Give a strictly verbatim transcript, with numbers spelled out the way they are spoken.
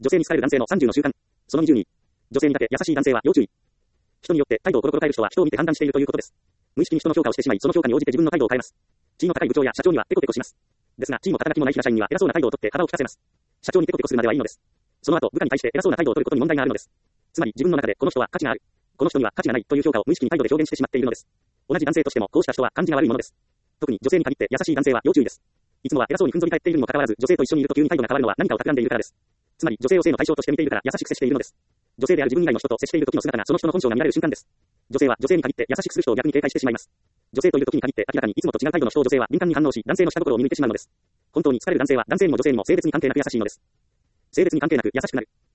女性に好かれる男性のさんじゅうの習慣。そのにじゅうに。女性にだけ優しい男性は要注意。人によって態度をコロコロ変える人は人を見て判断しているということです。無意識に人の評価をしてしまい、その評価に応じて自分の態度を変えます。地位の高い部長や社長にはテコテコします。ですが、地位も肩書きもない平社員には偉そうな態度をとって腹を利かせます。社長にテコテコするまではいいのです。その後、部下に対して偉そうな態度を取ることに問題があるのです。つまり、自分の中でこの人は価値がある。この人には価値がないという評価を無意識に態度で表現してしまっているのです。同じ男性としても、こうした人は感じが悪いものです。特に女性に限って優しい男性は要注意です。いつもは偉そうにふんぞり返っているにもかかわらず、女性と一緒にいると急に態度が変わるのは何かを企んでいるからです。つまり、女性を性の対象として見ているから優しく接しているのです。女性である自分以外の人と接している時の姿がその人の本性が見られる瞬間です。女性は女性に限って優しくする人を逆に警戒してしまいます。女性という時に限って明らかにいつもと違う態度の人を女性は敏感に反応し、男性の下心を見抜いてしまうのです。本当に好かれる男性は男性にも女性にも性別に関係なく優しいのです。性別に関係なく優しくなる。